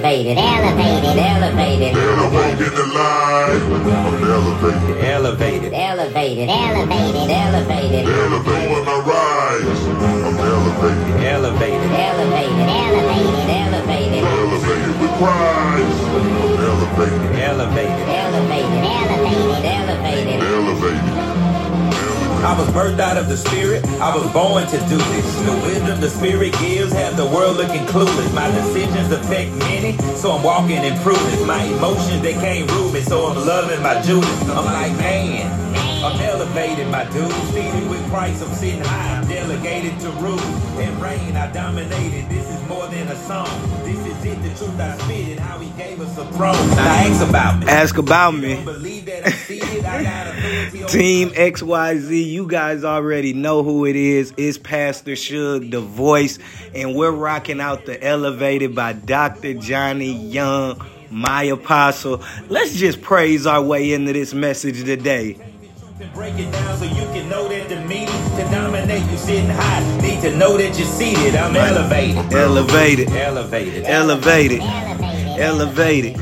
elevated, elevated, elevated. I won't get the line. I'm elevated. Elevated, elevated, elevated, elevated. Elevate when I rise. I'm elevated. Elevated, elevated, elevated, elevated. Elevated with Christ. I'm elevated. Elevated, elevated, elevated, elevated. Elevated. I was birthed out of the spirit, I was born to do this. The wisdom the spirit gives have the world looking clueless. My decisions affect many, so I'm walking in prudence. My emotions, they can't rule me, so I'm loving my Judas. I'm like, man, I'm elevated, my dude. Seated with Christ, I'm sitting high, I'm delegated to rule. And reign, I dominated, this is more than a song. This is it, the truth I spit it, how he gave us a throne. Now ask about me. Ask about me. You don't believe that I'm seated, I got authority over Team XYZ, you guys already know who it is. It's Pastor Suge, the voice, and we're rocking out the Elevated by Dr. Johnny Young, my apostle. Let's just praise our way into this message today. and break it down so you can know that the meaning to dominate you sitting high. Need to know that you're seated. I'm elevated. Elevated. Elevated. Elevated. Elevated.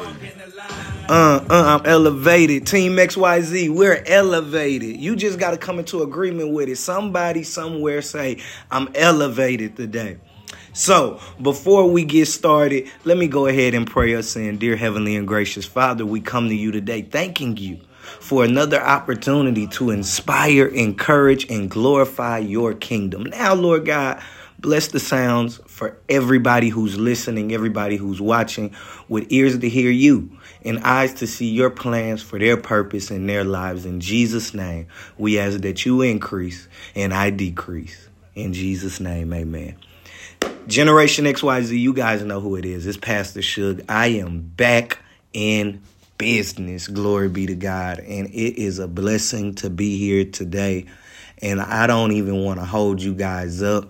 I'm elevated. Team XYZ, we're elevated. You just got to come into agreement with it. Somebody somewhere say, I'm elevated today. So, before we get started, let me go ahead and pray us in. Dear Heavenly and Gracious Father, we come to you today thanking you for another opportunity to inspire, encourage, and glorify your kingdom. Now, Lord God, bless the sounds for everybody who's listening, everybody who's watching, with ears to hear you and eyes to see your plans for their purpose in their lives. In Jesus' name, we ask that you increase and I decrease. In Jesus' name, amen. Generation XYZ, you guys know who it is. It's Pastor Suge. I am back in business. Glory be to God. And it is a blessing to be here today. And I don't even want to hold you guys up.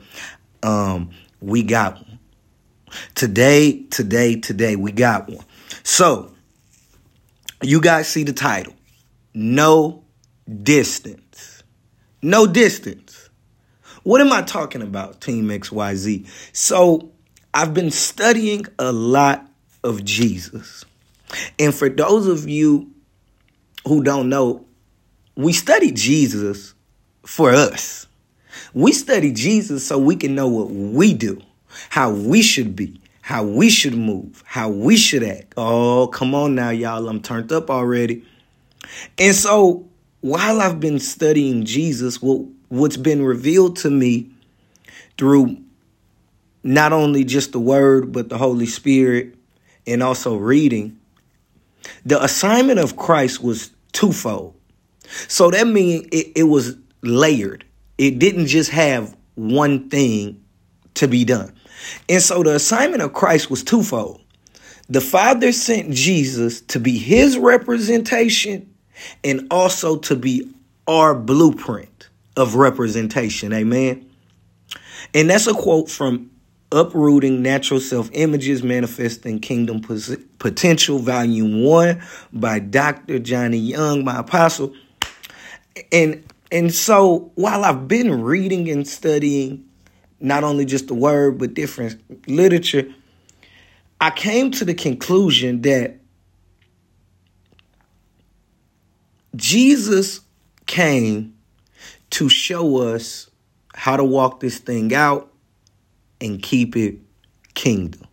We got one. Today, we got one. So, you guys see the title. No distance. No distance. What am I talking about, Team XYZ? So, I've been studying a lot of Jesus. And for those of you who don't know, we study Jesus for us. We study Jesus so we can know what we do, how we should be, how we should move, how we should act. Oh, come on now, y'all. I'm turned up already. And so while I've been studying Jesus, what's been revealed to me through not only just the word, but the Holy Spirit and also reading, the assignment of Christ was twofold. So that means it was layered. It didn't just have one thing to be done. And so the assignment of Christ was twofold. The Father sent Jesus to be his representation and also to be our blueprint of representation. Amen. And that's a quote from Uprooting Natural Self-Images, Manifesting Kingdom Potential, Volume 1 by Dr. Johnny Young, my apostle. And so while I've been reading and studying not only just the word, but different literature, I came to the conclusion that Jesus came to show us how to walk this thing out and keep it kingdom.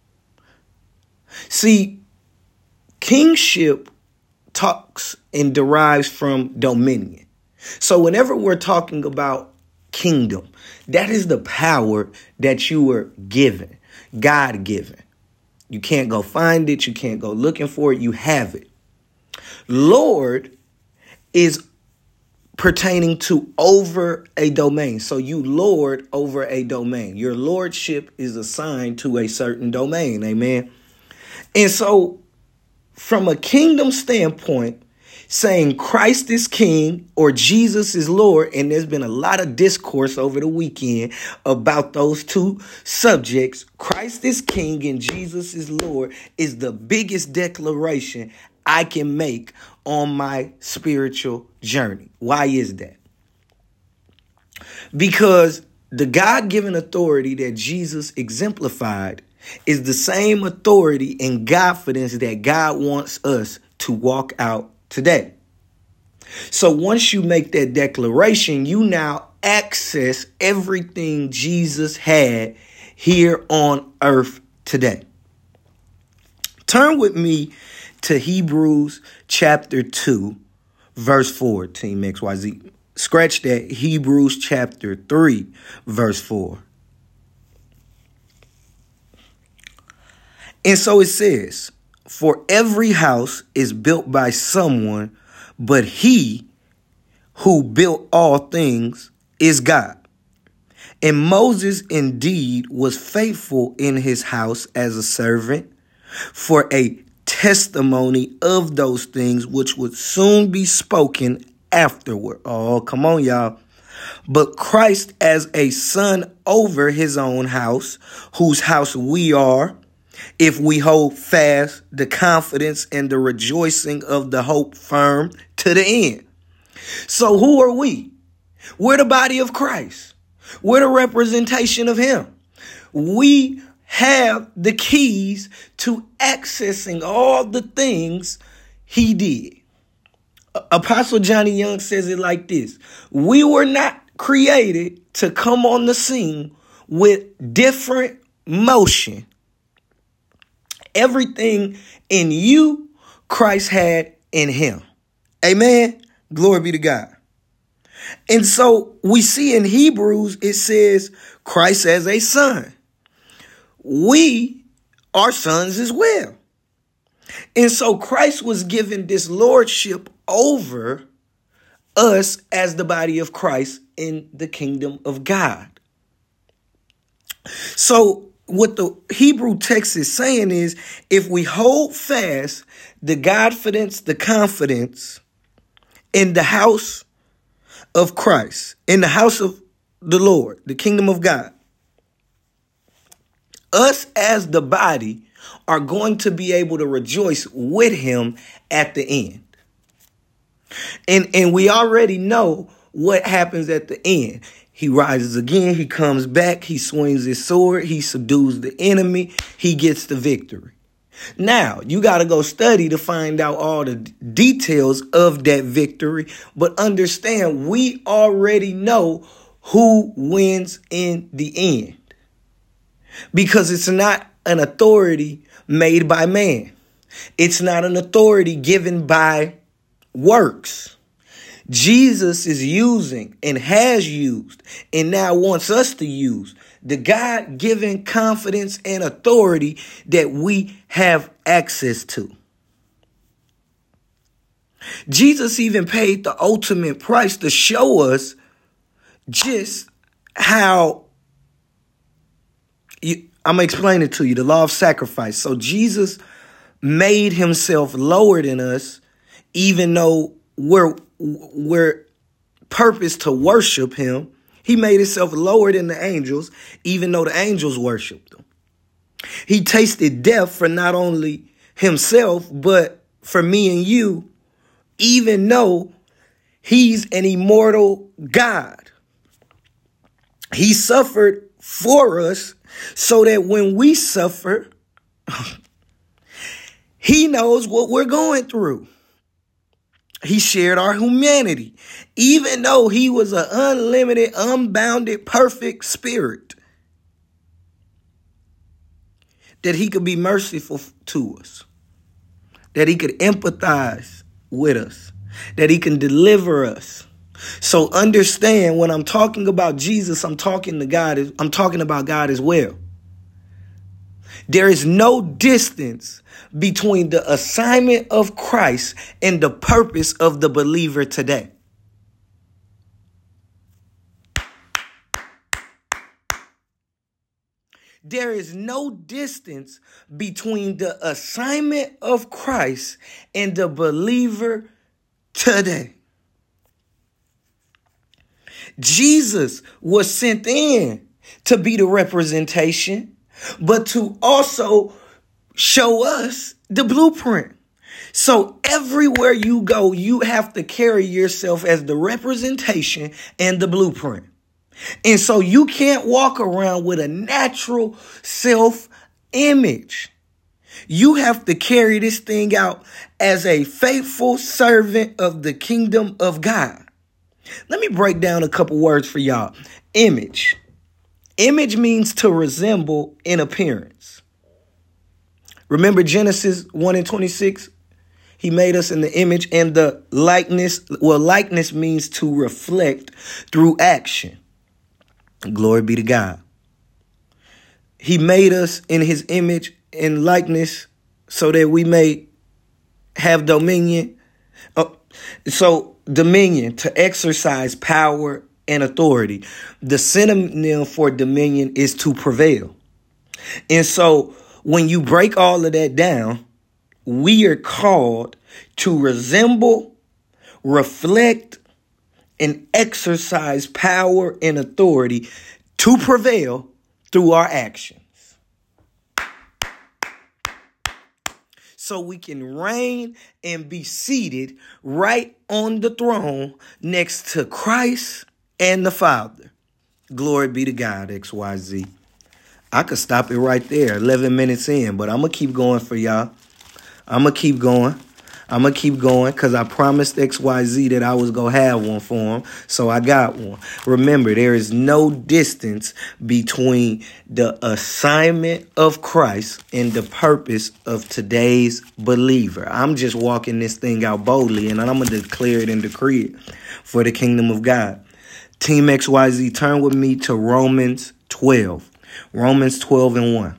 See, kingship talks and derives from dominion. So whenever we're talking about kingdom, that is the power that you were given, God-given. You can't go find it. You can't go looking for it. You have it. Lord is pertaining to over a domain. So you lord over a domain. Your lordship is assigned to a certain domain. Amen. And so from a kingdom standpoint, saying Christ is king or Jesus is Lord, and there's been a lot of discourse over the weekend about those two subjects, Christ is king and Jesus is Lord, is the biggest declaration I can make on my spiritual journey. Why is that? Because the God-given authority that Jesus exemplified is the same authority and confidence that God wants us to walk out today. So once you make that declaration, you now access everything Jesus had here on earth today. Turn with me to Hebrews chapter 2, verse 4, Team XYZ. Scratch that, Hebrews chapter 3, verse 4. And so it says, for every house is built by someone, but he who built all things is God. And Moses indeed was faithful in his house as a servant for a testimony of those things which would soon be spoken afterward. Oh, come on, y'all. But Christ as a son over his own house, whose house we are, if we hold fast the confidence and the rejoicing of the hope firm to the end. So who are we? We're the body of Christ. We're the representation of him. We have the keys to accessing all the things he did. Apostle Johnny Young says it like this. We were not created to come on the scene with different motion. Everything in you, Christ had in him. Amen. Glory be to God. And so we see in Hebrews, it says Christ as a son. We are sons as well. And so Christ was given this lordship over us as the body of Christ in the kingdom of God. So what the Hebrew text is saying is, if we hold fast the confidence in the house of Christ, in the house of the Lord, the kingdom of God, us as the body are going to be able to rejoice with him at the end. And we already know what happens at the end. He rises again. He comes back. He swings his sword. He subdues the enemy. He gets the victory. Now, you got to go study to find out all the details of that victory. But understand, we already know who wins in the end. Because it's not an authority made by man. It's not an authority given by works. Jesus is using and has used and now wants us to use the God-given confidence and authority that we have access to. Jesus even paid the ultimate price to show us just how, I'm going to explain it to you, the law of sacrifice. So Jesus made himself lower than us, even though we're purposed to worship him. He made himself lower than the angels, even though the angels worshiped him. He tasted death for not only himself, but for me and you, even though he's an immortal God. He suffered for us so that when we suffer, he knows what we're going through. He shared our humanity, even though he was an unlimited, unbounded, perfect spirit, that he could be merciful to us, that he could empathize with us, that he can deliver us. So understand, when I'm talking about Jesus, I'm talking about God as well. There is no distance between the assignment of Christ and the purpose of the believer today. There is no distance between the assignment of Christ and the believer today. Jesus was sent in to be the representation, but to also show us the blueprint. So everywhere you go, you have to carry yourself as the representation and the blueprint. And so you can't walk around with a natural self image. You have to carry this thing out as a faithful servant of the kingdom of God. Let me break down a couple words for y'all. Image. Image means to resemble in appearance. Remember Genesis 1:26? He made us in the image and the likeness. Well, likeness means to reflect through action. Glory be to God. He made us in his image and likeness so that we may have dominion. So dominion, to exercise power and authority. The synonym for dominion is to prevail. And so when you break all of that down, we are called to resemble, reflect, and exercise power and authority to prevail through our actions. So we can reign and be seated right on the throne next to Christ and the Father. Glory be to God, XYZ. I could stop it right there, 11 minutes in, but I'm going to keep going for y'all. I'm going to keep going because I promised XYZ that I was going to have one for him. So I got one. Remember, there is no distance between the assignment of Christ and the purpose of today's believer. I'm just walking this thing out boldly, and I'm going to declare it and decree it for the kingdom of God. Team XYZ, turn with me to Romans 12. Romans 12:1.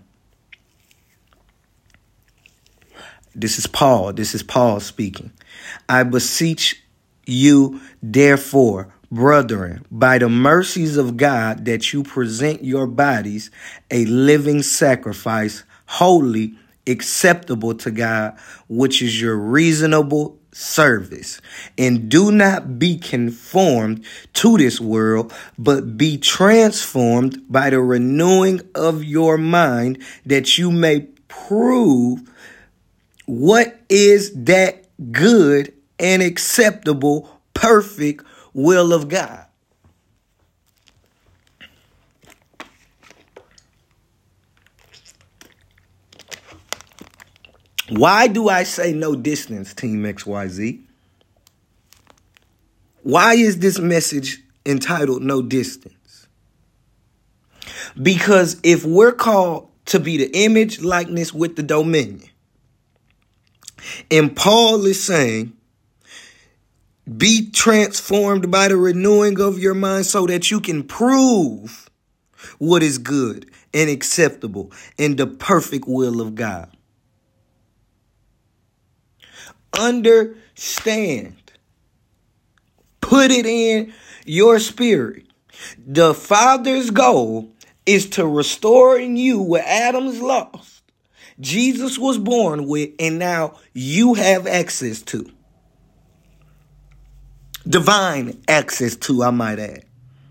This is Paul speaking. I beseech you, therefore, brethren, by the mercies of God, that you present your bodies a living sacrifice, holy, acceptable to God, which is your reasonable service. And do not be conformed to this world, but be transformed by the renewing of your mind, that you may prove what is that good and acceptable, perfect will of God. Why do I say no distance, Team XYZ? Why is this message entitled No Distance? Because if we're called to be the image, likeness with the dominion, and Paul is saying, be transformed by the renewing of your mind so that you can prove what is good and acceptable in the perfect will of God. Understand. Put it in your spirit. The Father's goal is to restore in you what Adam's lost. Jesus was born with, and now you have access to. Divine access to, I might add.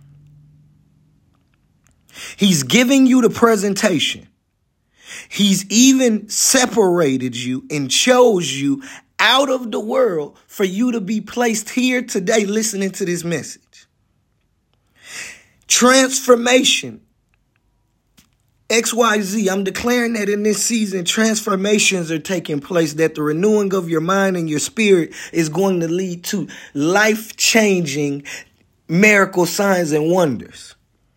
He's giving you the presentation. He's even separated you and chose you out of the world for you to be placed here today listening to this message. Transformation. XYZ, I'm declaring that in this season, transformations are taking place, that the renewing of your mind and your spirit is going to lead to life-changing miracle signs and wonders.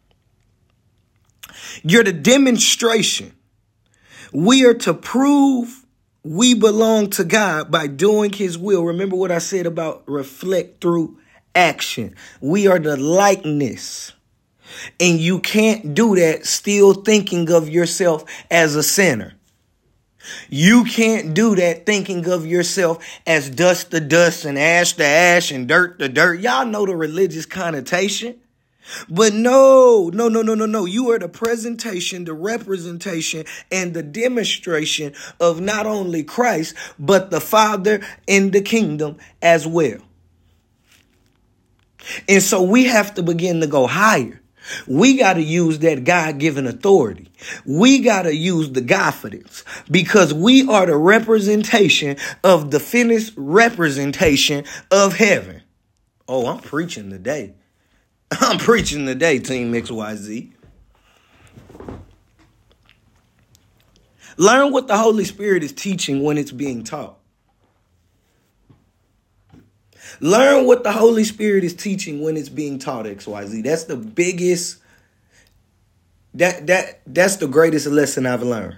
You're the demonstration. We are to prove we belong to God by doing his will. Remember what I said about reflect through action. We are the likeness. And you can't do that still thinking of yourself as a sinner. You can't do that thinking of yourself as dust to dust and ash to ash and dirt to dirt. Y'all know the religious connotation. But no. You are the presentation, the representation, and the demonstration of not only Christ, but the Father in the kingdom as well. And so we have to begin to go higher. We got to use that God-given authority. We got to use the Godfidence, because we are the representation of the finished representation of heaven. Oh, I'm preaching today. I'm preaching today, Team XYZ. Learn what the Holy Spirit is teaching when it's being taught. Learn what the Holy Spirit is teaching when it's being taught, XYZ. That's the biggest, that's the greatest lesson I've learned.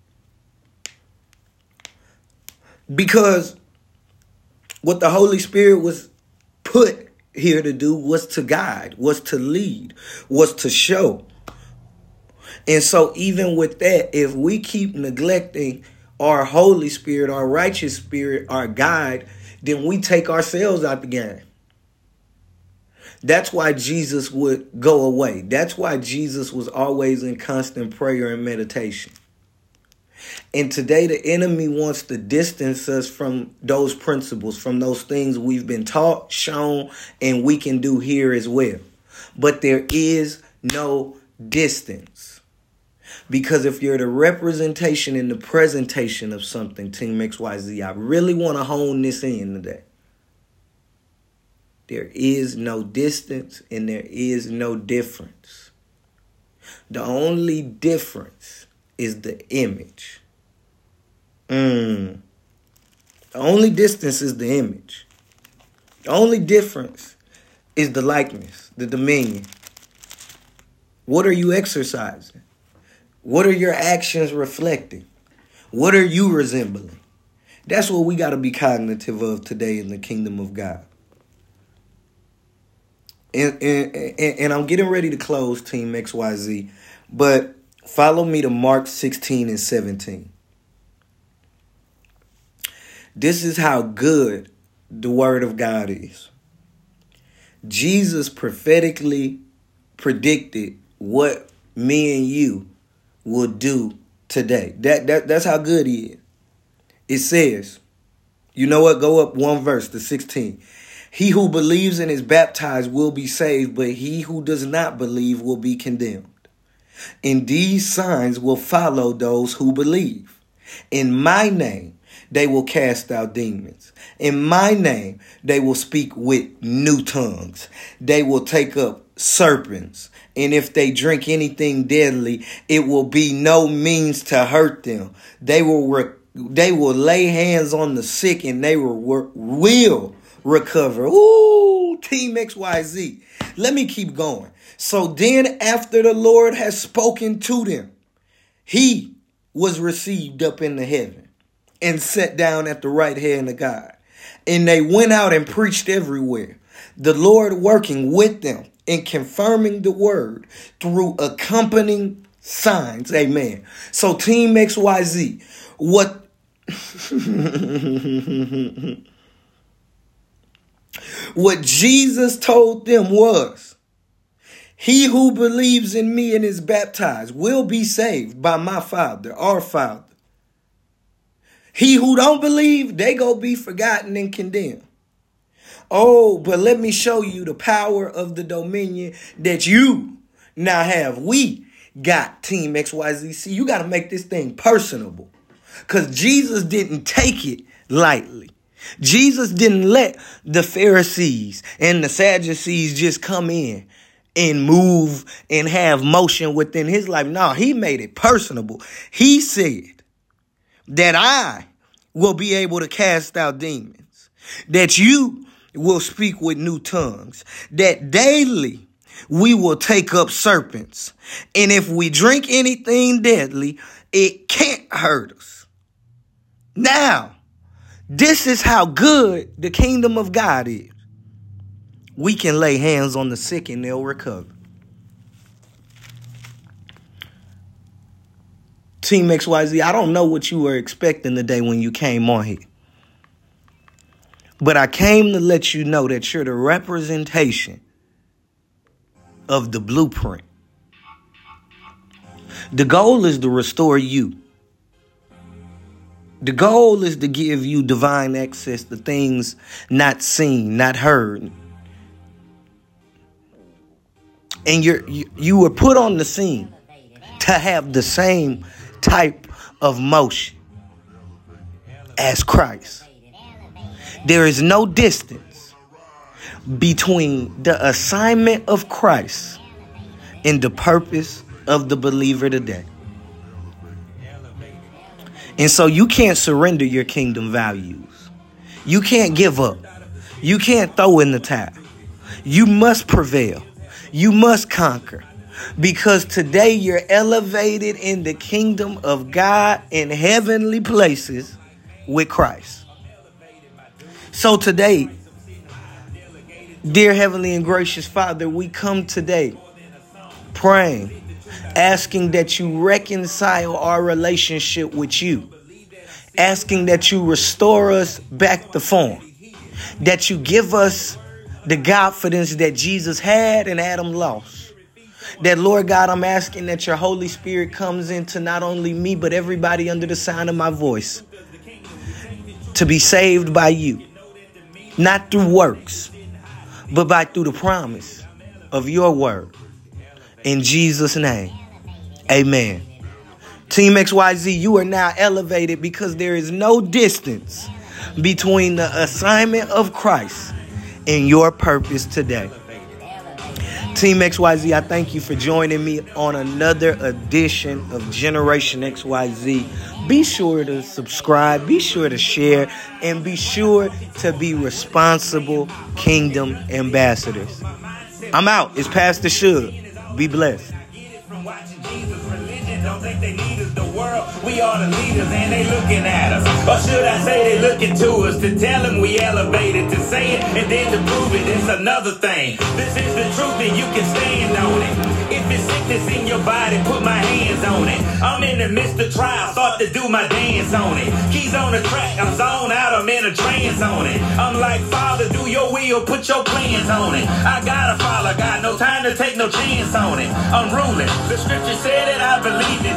Because what the Holy Spirit was put here to do was to guide, was to lead, was to show. And so even with that, if we keep neglecting our Holy Spirit, our righteous spirit, our guide, then we take ourselves out the game. That's why Jesus would go away. That's why Jesus was always in constant prayer and meditation. And today the enemy wants to distance us from those principles, from those things we've been taught, shown, and we can do here as well. But there is no distance. Because if you're the representation and the presentation of something, Team XYZ, I really want to hone this in today. There is no distance and there is no difference. The only difference is the image. The only distance is the image. The only difference is the likeness, the dominion. What are you exercising? What are your actions reflecting? What are you resembling? That's what we got to be cognitive of today in the kingdom of God. And I'm getting ready to close, Team XYZ, but follow me to Mark 16 and 17. This is how good the word of God is. Jesus prophetically predicted what me and you will do today. That's how good he is. It says, you know what? Go up one verse to 16. He who believes and is baptized will be saved, but he who does not believe will be condemned. And these signs will follow those who believe. In my name, they will cast out demons. In my name, they will speak with new tongues. They will take up serpents. And if they drink anything deadly, it will be no means to hurt them. They will lay hands on the sick and they will recover. Ooh, Team XYZ. Let me keep going. So then after the Lord has spoken to them, he was received up into heaven and sat down at the right hand of God. And they went out and preached everywhere, the Lord working with them and confirming the word through accompanying signs. Amen. So Team XYZ, what Jesus told them was, he who believes in me and is baptized will be saved by my Father, our Father. He who don't believe, they go be forgotten and condemned. Oh, but let me show you the power of the dominion that you now have. We got Team XYZ. See, you got to make this thing personable. Because Jesus didn't take it lightly. Jesus didn't let the Pharisees and the Sadducees just come in and move and have motion within his life. No, he made it personable. He said that I will be able to cast out demons, that you will speak with new tongues, that daily we will take up serpents. And if we drink anything deadly, it can't hurt us. Now, this is how good the kingdom of God is. We can lay hands on the sick and they'll recover. Team XYZ, I don't know what you were expecting today when you came on here. But I came to let you know that you're the representation of the blueprint. The goal is to restore you. The goal is to give you divine access to things not seen, not heard. And you were put on the scene to have the same type of motion as Christ. There is no distance between the assignment of Christ and the purpose of the believer today. And so you can't surrender your kingdom values. You can't give up. You can't throw in the towel. You must prevail. You must conquer. Because today you're elevated in the kingdom of God in heavenly places with Christ. So today, dear Heavenly and Gracious Father, we come today praying, asking that you reconcile our relationship with you, asking that you restore us back to form, that you give us the confidence that Jesus had and Adam lost. That, Lord God, I'm asking that your Holy Spirit comes into not only me, but everybody under the sound of my voice to be saved by you, not through works, but through the promise of your word. In Jesus' name, amen. Team XYZ, you are now elevated because there is no distance between the assignment of Christ and your purpose today. Team XYZ, I thank you for joining me on another edition of Generation XYZ. Be sure to subscribe, be sure to share, and be sure to be responsible kingdom ambassadors. I'm out. It's Pastor Suge. Be blessed. Don't think they need us, the world. We are the leaders and they looking at us. Or should I say they looking to us to tell them we elevated, to say it and then to prove it. It's another thing. This is the truth and you can stand on it. If it's sickness in your body, put my hands on it. I'm in the midst of trial, start to do my dance on it. Keys on the track, I'm zoned out, I'm in a trance on it. I'm like, Father, do your will, put your plans on it. I gotta follow God, no time to take no chance on it. I'm ruling, the scripture said it, I believe it.